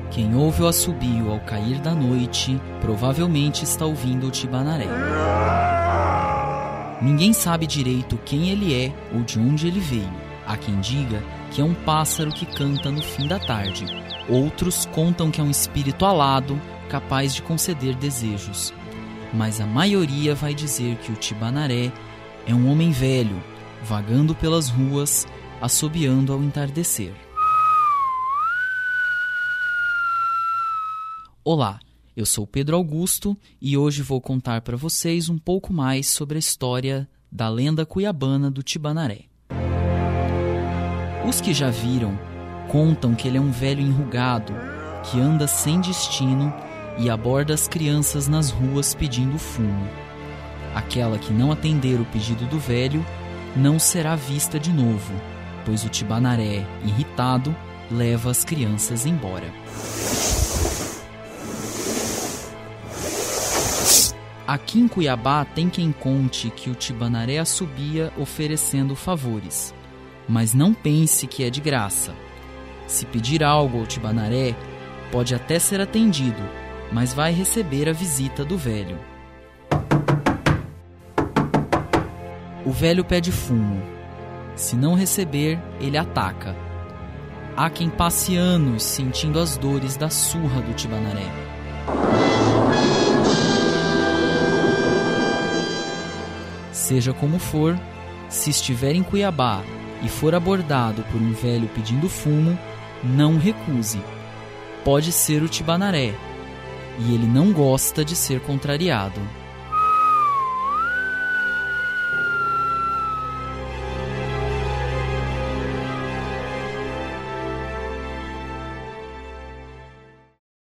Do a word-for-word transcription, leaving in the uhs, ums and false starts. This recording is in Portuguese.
Quem ouve o assobio ao cair da noite, provavelmente está ouvindo o Tibanaré. Ninguém sabe direito quem ele é ou de onde ele veio. Há quem diga que é um pássaro que canta no fim da tarde. Outros contam que é um espírito alado, capaz de conceder desejos. Mas a maioria vai dizer que o Tibanaré é um homem velho, vagando pelas ruas, assobiando ao entardecer. Olá, eu sou Pedro Augusto e hoje vou contar para vocês um pouco mais sobre a história da lenda cuiabana do Tibanaré. Os que já viram contam que ele é um velho enrugado que anda sem destino e aborda as crianças nas ruas pedindo fumo. Aquela que não atender o pedido do velho não será vista de novo, pois o Tibanaré, irritado, leva as crianças embora. Aqui em Cuiabá tem quem conte que o Tibanaré assobia oferecendo favores, mas não pense que é de graça. Se pedir algo ao Tibanaré, pode até ser atendido, mas vai receber a visita do velho. O velho pede fumo. Se não receber, ele ataca. Há quem passe anos sentindo as dores da surra do Tibanaré. Seja como for, se estiver em Cuiabá e for abordado por um velho pedindo fumo, não recuse. Pode ser o Tibanaré, e ele não gosta de ser contrariado.